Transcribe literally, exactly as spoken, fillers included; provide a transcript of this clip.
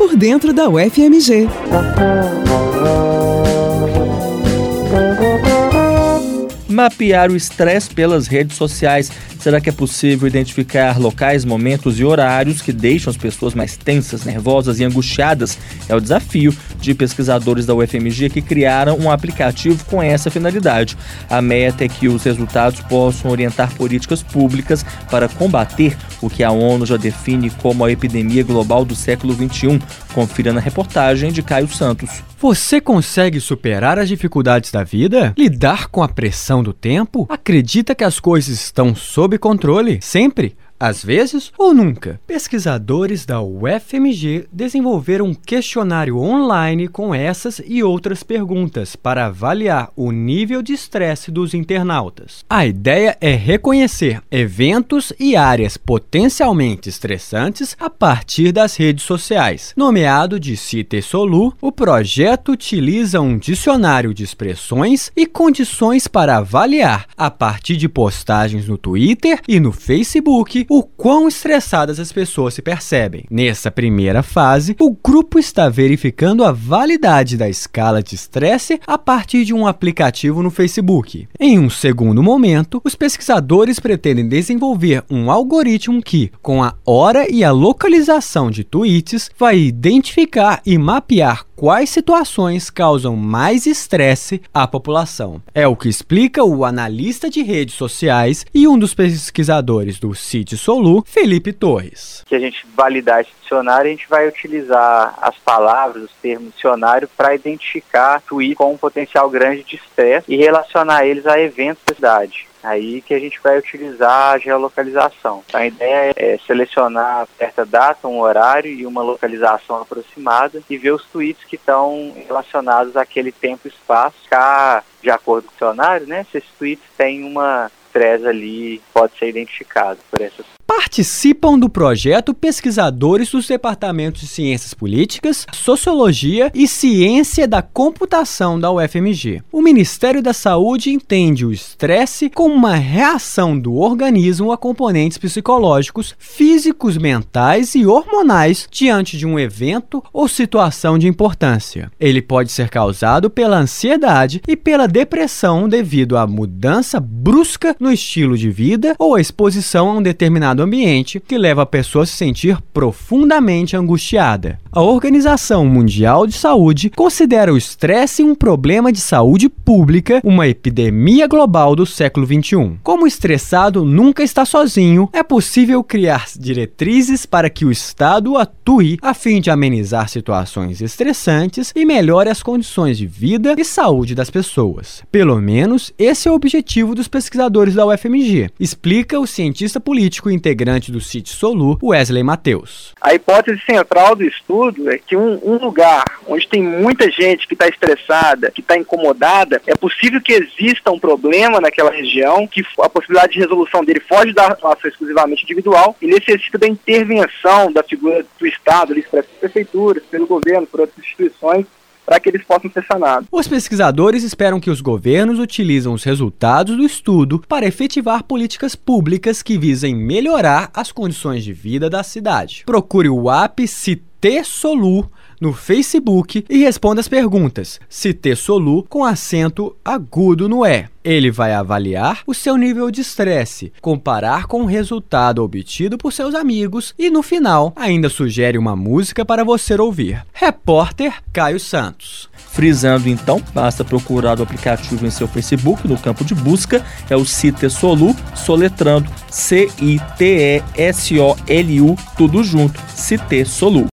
por dentro da U F M G. Mapear o estresse pelas redes sociais. Será que é possível identificar locais, momentos e horários que deixam as pessoas mais tensas, nervosas e angustiadas? É o desafio de pesquisadores da U F M G que criaram um aplicativo com essa finalidade. A meta é que os resultados possam orientar políticas públicas para combater o que a ONU já define como a epidemia global do século vinte e um. Confira na reportagem de Caio Santos. Você consegue superar as dificuldades da vida? Lidar com a pressão do tempo? Acredita que as coisas estão sob controle? Sempre? Às vezes ou nunca? Pesquisadores da U F M G desenvolveram um questionário online com essas e outras perguntas para avaliar o nível de estresse dos internautas. A ideia é reconhecer eventos e áreas potencialmente estressantes a partir das redes sociais. Nomeado de Citesolu, o projeto utiliza um dicionário de expressões e condições para avaliar, a partir de postagens no Twitter e no Facebook, o quão estressadas as pessoas se percebem. Nessa primeira fase, o grupo está verificando a validade da escala de estresse a partir de um aplicativo no Facebook. Em um segundo momento, os pesquisadores pretendem desenvolver um algoritmo que, com a hora e a localização de tweets, vai identificar e mapear quais situações causam mais estresse à população. É o que explica o analista de redes sociais e um dos pesquisadores do Citesolu, Felipe Torres. Que a gente validar esse dicionário, a gente vai utilizar as palavras, os termos do dicionário para identificar tweets com um potencial grande de estresse e relacionar eles a eventos da cidade. Aí que a gente vai utilizar a geolocalização. A ideia é selecionar certa data, um horário e uma localização aproximada e ver os tweets que estão relacionados àquele tempo e espaço, ficar de acordo com o dicionário, né? Se esses tweets têm uma estresse ali, pode ser identificado por essas. Participam do projeto pesquisadores dos departamentos de Ciências Políticas, Sociologia e Ciência da Computação da U F M G. O Ministério da Saúde entende o estresse como uma reação do organismo a componentes psicológicos, físicos, mentais e hormonais diante de um evento ou situação de importância. Ele pode ser causado pela ansiedade e pela depressão devido à mudança brusca no estilo de vida ou à exposição a um determinado ambiente que leva a pessoa a se sentir profundamente angustiada. A Organização Mundial de Saúde considera o estresse um problema de saúde pública, uma epidemia global do século vinte e um. Como o estressado nunca está sozinho, é possível criar diretrizes para que o Estado atue a fim de amenizar situações estressantes e melhore as condições de vida e saúde das pessoas. Pelo menos, esse é o objetivo dos pesquisadores da U F M G, explica o cientista político e integrante do Citesolu, Wesley Matheus. A hipótese central do estudo é que um, um lugar onde tem muita gente que está estressada, que está incomodada, é possível que exista um problema naquela região, que a possibilidade de resolução dele foge da relação exclusivamente individual e necessita da intervenção da figura do Estado, ali, pelas prefeituras, pelo governo, por outras instituições, para que eles possam ser sanados. Os pesquisadores esperam que os governos utilizem os resultados do estudo para efetivar políticas públicas que visem melhorar as condições de vida da cidade. Procure o app Citesolu no Facebook e responda as perguntas Citesolu com acento agudo no E. Ele vai avaliar o seu nível de estresse, comparar com o resultado obtido por seus amigos e, no final, ainda sugere uma música para você ouvir. Repórter Caio Santos. Frisando então, basta procurar o aplicativo em seu Facebook, no campo de busca, é o Citesolu, soletrando C I T E S O L U, tudo junto, Citesolu.